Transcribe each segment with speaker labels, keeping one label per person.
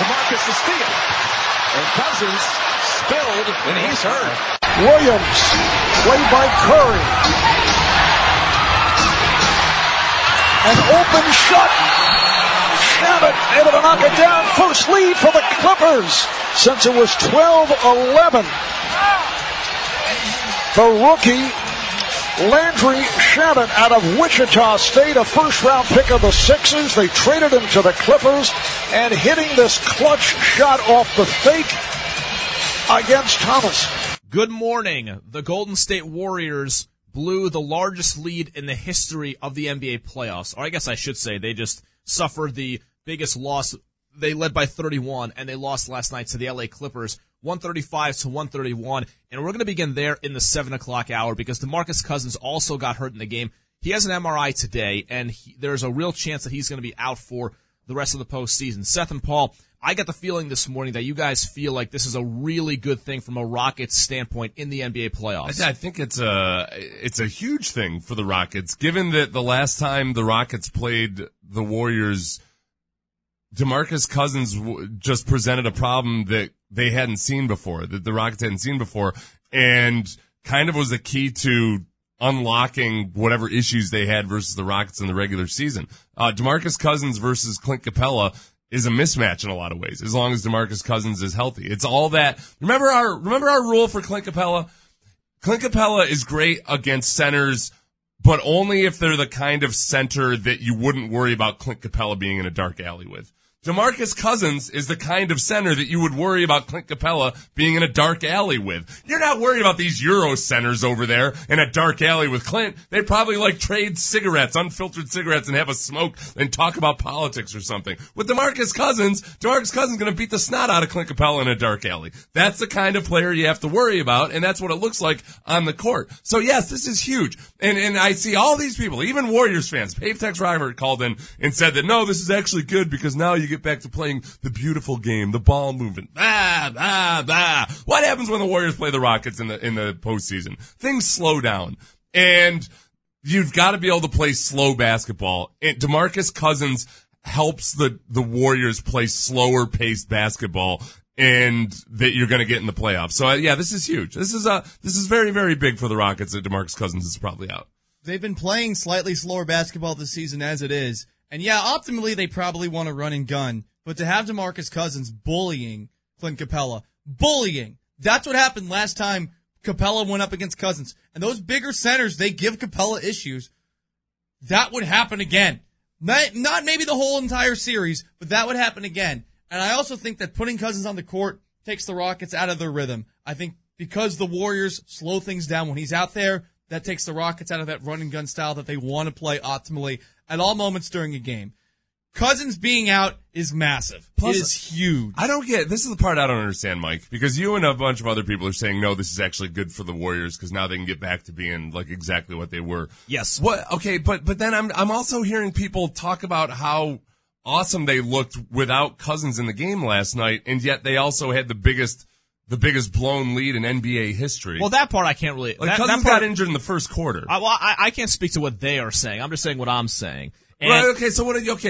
Speaker 1: DeMarcus the steal. And Cousins spilled, and he's hurt.
Speaker 2: Williams, played by Curry. An open shot. Shabbat able to knock it down. First lead for the Clippers since it was 12-11. The rookie, Landry Shabbat, out of Wichita State, a first-round pick of the Sixers. They traded him to the Clippers, and hitting this clutch shot off the fake against Thomas.
Speaker 3: Good morning. The Golden State Warriors blew the largest lead in the history of the NBA playoffs. Or I guess I should say they just suffered the biggest loss. They led by 31, and they lost last night to the LA Clippers, 135-131. And we're going to begin there in the 7 o'clock hour because DeMarcus Cousins also got hurt in the game. He has an MRI today, and there's a real chance that he's going to be out for the rest of the postseason. Seth and Paul, I got the feeling this morning that you guys feel like this is a really good thing from a Rockets standpoint in the NBA playoffs.
Speaker 4: I think it's a huge thing for the Rockets, given that the last time the Rockets played the Warriors, DeMarcus Cousins just presented a problem that they hadn't seen before, that the Rockets hadn't seen before, and kind of was the key to unlocking whatever issues they had versus the Rockets in the regular season. DeMarcus Cousins versus Clint Capella is a mismatch in a lot of ways, as long as DeMarcus Cousins is healthy. It's all that. Remember our rule for Clint Capella? Clint Capella is great against centers, but only if they're the kind of center that you wouldn't worry about Clint Capella being in a dark alley with. DeMarcus Cousins is the kind of center that you would worry about Clint Capella being in a dark alley with. You're not worried about these Euro centers over there in a dark alley with Clint. They'd probably trade cigarettes, unfiltered cigarettes, and have a smoke and talk about politics or something. With DeMarcus Cousins going to beat the snot out of Clint Capella in a dark alley. That's the kind of player you have to worry about, and that's what it looks like on the court. So yes, this is huge. And I see all these people, even Warriors fans. Pavetex Robert called in and said that, no, this is actually good because now you get back to playing the beautiful game, the ball movement. What happens when the Warriors play the Rockets in the postseason? Things slow down. And you've got to be able to play slow basketball. And DeMarcus Cousins helps the Warriors play slower paced basketball, and that you're going to get in the playoffs. So yeah, this is huge. This is very, very big for the Rockets that DeMarcus Cousins is probably out.
Speaker 5: They've been playing slightly slower basketball this season as it is. And yeah, optimally they probably want to run and gun, but to have DeMarcus Cousins bullying Clint Capella, that's what happened last time Capella went up against Cousins. And those bigger centers, they give Capella issues. That would happen again. Not maybe the whole entire series, but that would happen again. And I also think that putting Cousins on the court takes the Rockets out of their rhythm. I think because the Warriors slow things down when he's out there, that takes the Rockets out of that run and gun style that they want to play optimally at all moments during a game. Cousins being out is massive. Plus, it is huge.
Speaker 4: This is the part I don't understand, Mike, because you and a bunch of other people are saying, no, this is actually good for the Warriors because now they can get back to being exactly what they were.
Speaker 3: Yes.
Speaker 4: What? Okay, but then I'm also hearing people talk about how awesome they looked without Cousins in the game last night, and yet they also had the biggest blown lead in NBA history.
Speaker 3: Well, that part I can't really.
Speaker 4: Cousins got injured in the first quarter.
Speaker 3: I can't speak to what they are saying. I'm just saying what I'm saying.
Speaker 4: Right, okay, so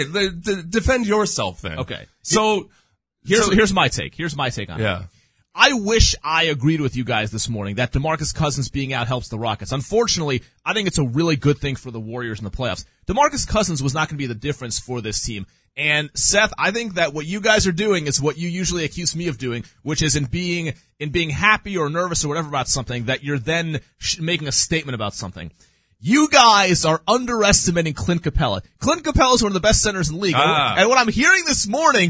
Speaker 4: defend yourself then.
Speaker 3: Okay.
Speaker 4: So
Speaker 3: here's my take. Here's my take on it.
Speaker 4: Yeah.
Speaker 3: I wish I agreed with you guys this morning that DeMarcus Cousins being out helps the Rockets. Unfortunately, I think it's a really good thing for the Warriors in the playoffs. DeMarcus Cousins was not going to be the difference for this team. And Seth, I think that what you guys are doing is what you usually accuse me of doing, which is in being happy or nervous or whatever about something, that you're then making a statement about something. You guys are underestimating Clint Capella. Clint Capella is one of the best centers in the league. And what I'm hearing this morning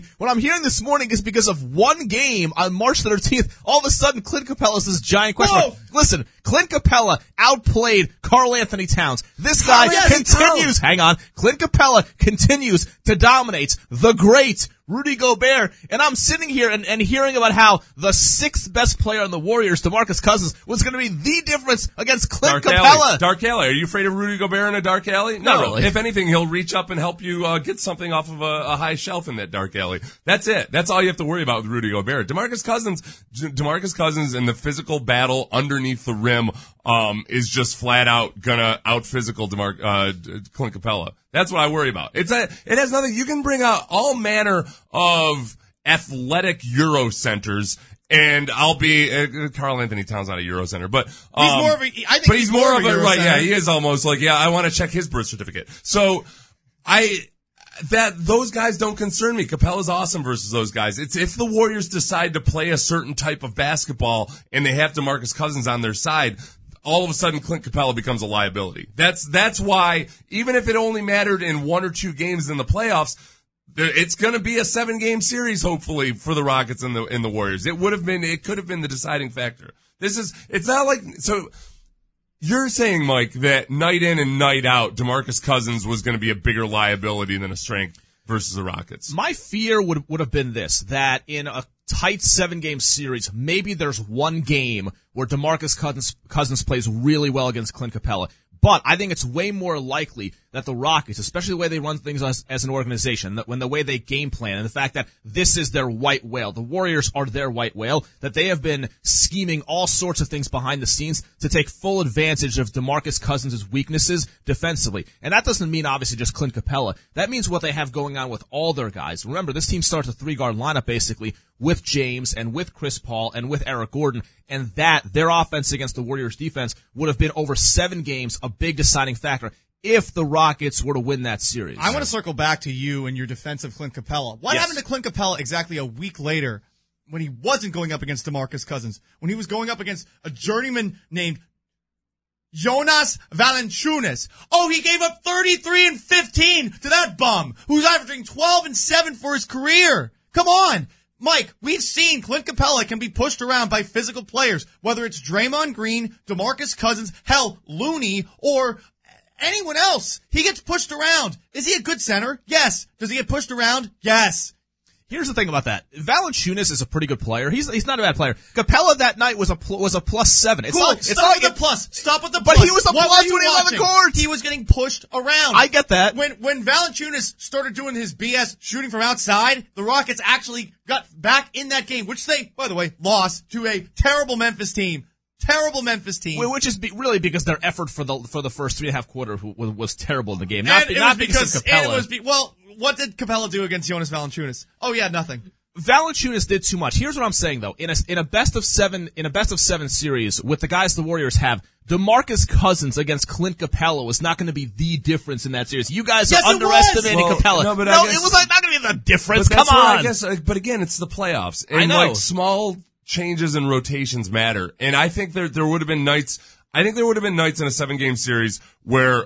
Speaker 3: is because of one game on March 13th, all of a sudden Clint Capella is this giant question mark. Listen, Clint Capella outplayed Karl Anthony Towns. This guy continues, Clint Capella continues to dominate the great Rudy Gobert, and I'm sitting here and hearing about how the sixth best player on the Warriors, DeMarcus Cousins, was going to be the difference against Clint Capella.
Speaker 4: Dark alley. Are you afraid of Rudy Gobert in a dark alley?
Speaker 3: No. Not really.
Speaker 4: If anything, he'll reach up and help you get something off of a high shelf in that dark alley. That's it. That's all you have to worry about with Rudy Gobert. DeMarcus Cousins in the physical battle underneath the rim is just flat out gonna out physical Clint Capella. That's what I worry about. It has nothing. You can bring out all manner of athletic Euro centers. And I'll be Karl Anthony Towns, not a Euro center, but
Speaker 5: he's more of a. I think
Speaker 4: he's more of a
Speaker 5: Euro
Speaker 4: right.
Speaker 5: center.
Speaker 4: Yeah, he is almost like I want to check his birth certificate. So those guys don't concern me. Capella's awesome versus those guys. It's if the Warriors decide to play a certain type of basketball and they have DeMarcus Cousins on their side, all of a sudden Clint Capella becomes a liability. That's why even if it only mattered in 1 or 2 games in the playoffs, it's going to be a 7-game series, hopefully, for the Rockets and the Warriors. It could have been the deciding factor. It's not like, so you're saying, Mike, that night in and night out, DeMarcus Cousins was going to be a bigger liability than a strength versus the Rockets.
Speaker 3: My fear would have been this, that in a tight 7-game series, maybe there's one game where DeMarcus Cousins plays really well against Clint Capella. But I think it's way more likely that the Rockets, especially the way they run things as an organization, that when the way they game plan, and the fact that this is their white whale, the Warriors are their white whale, that they have been scheming all sorts of things behind the scenes to take full advantage of DeMarcus Cousins' weaknesses defensively. And that doesn't mean obviously just Clint Capella. That means what they have going on with all their guys. Remember, this team starts a 3-guard lineup basically with James and with Chris Paul and with Eric Gordon, and that their offense against the Warriors defense would have been over 7 games a big deciding factor if the Rockets were to win that series.
Speaker 5: I want to circle back to you and your defense of Clint Capella. What happened to Clint Capella exactly a week later when he wasn't going up against DeMarcus Cousins, when he was going up against a journeyman named Jonas Valanciunas? Oh, he gave up 33 and 15 to that bum who's averaging 12 and 7 for his career. Come on. Mike, we've seen Clint Capella can be pushed around by physical players, whether it's Draymond Green, DeMarcus Cousins, hell, Looney, or anyone else. He gets pushed around. Is he a good center? Yes. Does he get pushed around? Yes.
Speaker 3: Here's the thing about that. Valanciunas is a pretty good player. He's not a bad player. Capella that night was a +7. It's
Speaker 5: cool.
Speaker 3: not, it's
Speaker 5: Stop
Speaker 3: not
Speaker 5: with
Speaker 3: like
Speaker 5: the plus. Stop with the
Speaker 3: but
Speaker 5: plus.
Speaker 3: he was a
Speaker 5: What
Speaker 3: plus
Speaker 5: were you
Speaker 3: when he was on the
Speaker 5: watching?
Speaker 3: court.
Speaker 5: He was getting pushed around.
Speaker 3: I get that.
Speaker 5: When Valanciunas started doing his BS shooting from outside, the Rockets actually got back in that game, which they, by the way, lost to a terrible Memphis team. Terrible Memphis team.
Speaker 3: Which is really because their effort for the first 3.5 quarters was terrible in the game.
Speaker 5: Not
Speaker 3: Not
Speaker 5: because
Speaker 3: of Capella.
Speaker 5: well, what did Capella do against Jonas Valanciunas? Oh yeah, nothing.
Speaker 3: Valanciunas did too much. Here's what I'm saying though. In a best of 7 series with the guys the Warriors have, DeMarcus Cousins against Clint Capella was not going to be the difference in that series. You guys are underestimating Capella.
Speaker 4: No, but
Speaker 3: it was not going to be the difference. Come on.
Speaker 4: I guess, but again, it's the playoffs. And
Speaker 3: I know.
Speaker 4: Like small changes and rotations matter. And I think there would have been nights in a 7-game series where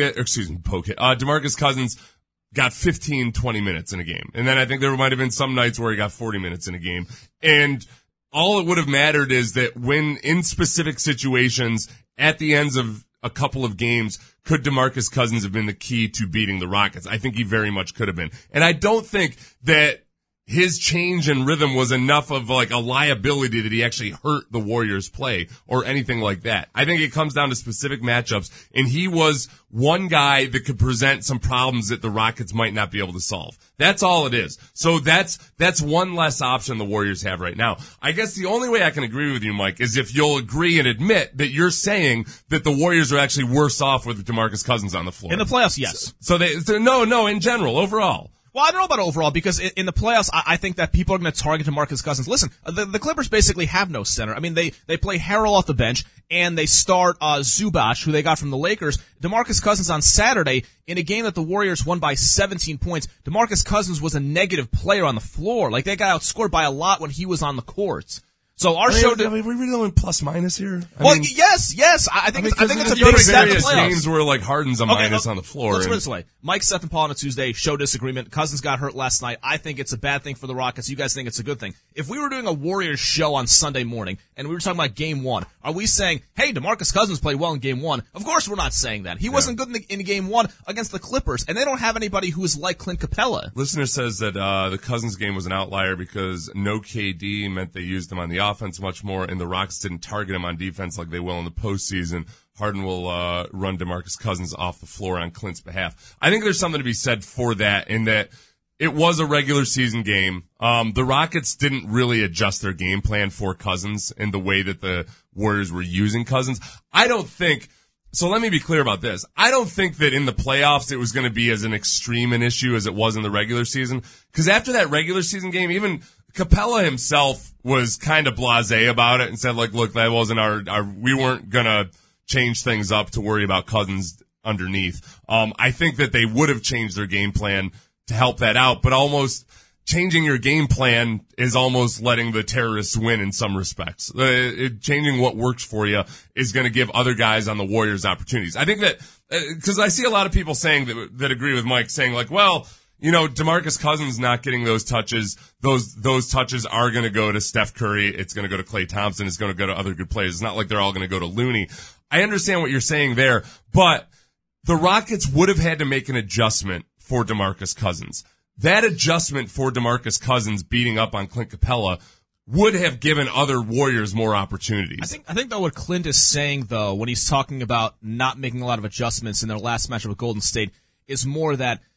Speaker 4: DeMarcus Cousins got 15, 20 minutes in a game. And then I think there might have been some nights where he got 40 minutes in a game. And all it would have mattered is that when in specific situations at the ends of a couple of games, could DeMarcus Cousins have been the key to beating the Rockets? I think he very much could have been. And I don't think that his change in rhythm was enough of like a liability that he actually hurt the Warriors play or anything like that. I think it comes down to specific matchups, and he was one guy that could present some problems that the Rockets might not be able to solve. That's all it is. So that's one less option the Warriors have right now. I guess the only way I can agree with you, Mike, is if you'll agree and admit that you're saying that the Warriors are actually worse off with DeMarcus Cousins on the floor.
Speaker 3: In the playoffs, yes.
Speaker 4: So no, in general, overall.
Speaker 3: Well, I don't know about overall because in the playoffs, I think that people are going to target DeMarcus Cousins. Listen, the Clippers basically have no center. I mean, they play Harrell off the bench and they start Zubac, who they got from the Lakers. DeMarcus Cousins on Saturday in a game that the Warriors won by 17 points. DeMarcus Cousins was a negative player on the floor. Like they got outscored by a lot when he was on the court. So our show.
Speaker 4: Are we really going plus minus here?
Speaker 3: Yes. I think it's a
Speaker 4: big
Speaker 3: step in the
Speaker 4: various
Speaker 3: playoffs.
Speaker 4: games where like Harden's a minus on the floor.
Speaker 3: Let's put it this way. Mike, Seth, and Paul on a Tuesday, show disagreement. Cousins got hurt last night. I think it's a bad thing for the Rockets. You guys think it's a good thing. If we were doing a Warriors show on Sunday morning and we were talking about game 1, are we saying, hey, DeMarcus Cousins played well in game 1? Of course we're not saying that. He wasn't good in game 1 against the Clippers, and they don't have anybody who is like Clint Capella.
Speaker 4: Listener says that the Cousins game was an outlier because no KD meant they used him on the offense much more, and the Rockets didn't target him on defense like they will in the postseason. Harden will run DeMarcus Cousins off the floor on Clint's behalf. I think there's something to be said for that, in that it was a regular season game. The Rockets didn't really adjust their game plan for Cousins in the way that the Warriors were using Cousins. I don't think So let me be clear about this. I don't think that in the playoffs it was going to be as an extreme an issue as it was in the regular season. Because after that regular season game, even Capella himself was kind of blasé about it and said, like, look, that wasn't we weren't going to change things up to worry about Cousins underneath. I think that they would have changed their game plan to help that out, but almost changing your game plan is almost letting the terrorists win in some respects. Changing what works for you is going to give other guys on the Warriors opportunities. I think that, because I see a lot of people saying that agree with Mike, saying like, well, you know, DeMarcus Cousins not getting those touches, those touches are going to go to Steph Curry. It's going to go to Klay Thompson. It's going to go to other good players. It's not like they're all going to go to Looney. I understand what you're saying there, but the Rockets would have had to make an adjustment for DeMarcus Cousins. That adjustment for DeMarcus Cousins beating up on Clint Capella would have given other Warriors more opportunities.
Speaker 3: I think that what Clint is saying, though, when he's talking about not making a lot of adjustments in their last matchup with Golden State, is more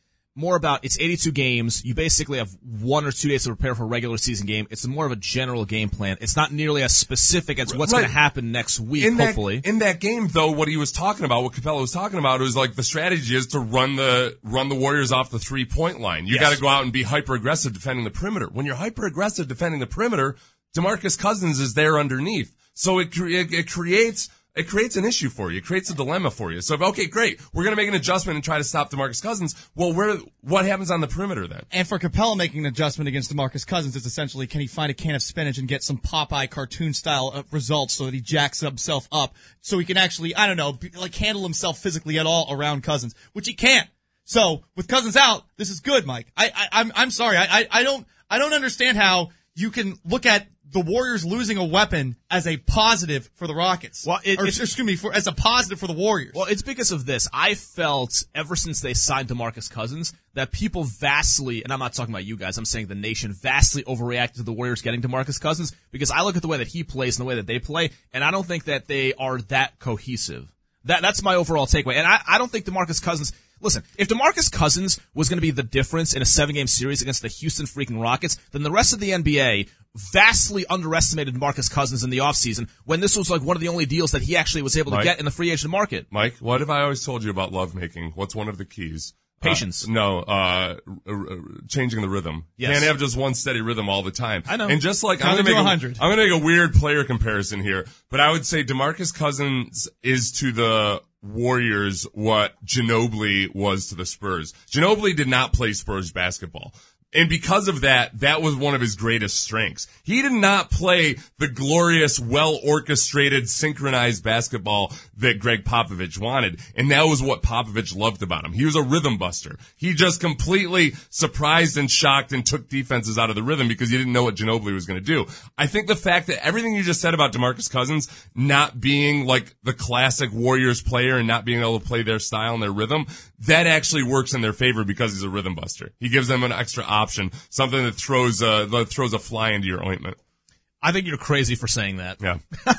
Speaker 3: about it's 82 games. You basically have 1 or 2 days to prepare for a regular season game. It's more of a general game plan. It's not nearly as specific as what's going to happen next week, hopefully.
Speaker 4: In that game, though, what he was talking about, what Capella was talking about, was like the strategy is to run the Warriors off the 3-point line. You got to go out and be hyper-aggressive defending the perimeter. When you're hyper-aggressive defending the perimeter, DeMarcus Cousins is there underneath. So it creates an issue for you. It creates a dilemma for you. So, okay, great. We're going to make an adjustment and try to stop DeMarcus Cousins. Well, what happens on the perimeter then?
Speaker 5: And for Capella making an adjustment against DeMarcus Cousins, it's essentially, can he find a can of spinach and get some Popeye cartoon-style results so that he jacks himself up so he can actually, I don't know, handle himself physically at all around Cousins, which he can't. So, with Cousins out, this is good, Mike. I'm sorry. I don't understand how you can look at the Warriors losing a weapon as a positive for the Rockets.
Speaker 3: Well,
Speaker 5: as a positive for the Warriors.
Speaker 3: Well, it's because of this. I felt ever since they signed DeMarcus Cousins that people vastly, and I'm not talking about you guys, I'm saying the nation vastly overreacted to the Warriors getting DeMarcus Cousins because I look at the way that he plays and the way that they play, and I don't think that they are that cohesive. That's my overall takeaway. And I don't think DeMarcus Cousins, listen, if DeMarcus Cousins was going to be the difference in a 7-game series against the Houston freaking Rockets, then the rest of the NBA vastly underestimated DeMarcus Cousins in the offseason when this was like one of the only deals that he actually was able to get in the free agent market.
Speaker 4: Mike, what have I always told you about lovemaking? What's one of the keys?
Speaker 3: Patience.
Speaker 4: Changing the rhythm.
Speaker 3: Yes.
Speaker 4: Can't have just one steady rhythm all the time.
Speaker 3: I know.
Speaker 4: And just like
Speaker 5: I'm going to
Speaker 4: make a weird player comparison here, but I would say DeMarcus Cousins is to the Warriors what Ginobili was to the Spurs. Ginobili did not play Spurs basketball. And because of that, that was one of his greatest strengths. He did not play the glorious, well-orchestrated, synchronized basketball that Greg Popovich wanted. And that was what Popovich loved about him. He was a rhythm buster. He just completely surprised and shocked and took defenses out of the rhythm because he didn't know what Ginobili was going to do. I think the fact that everything you just said about DeMarcus Cousins not being like the classic Warriors player and not being able to play their style and their rhythm, that actually works in their favor because he's a rhythm buster. He gives them an extra option, something that throws a fly into your ointment.
Speaker 3: I think you're crazy for saying that.
Speaker 4: Yeah.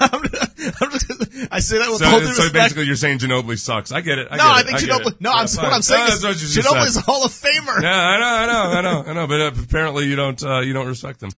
Speaker 3: I say that with all due respect.
Speaker 4: So basically you're saying Ginobili sucks. I get it.
Speaker 3: I think Ginobili, what I'm saying is Ginobili's a Hall of Famer.
Speaker 4: Yeah, I know. But apparently you don't respect him.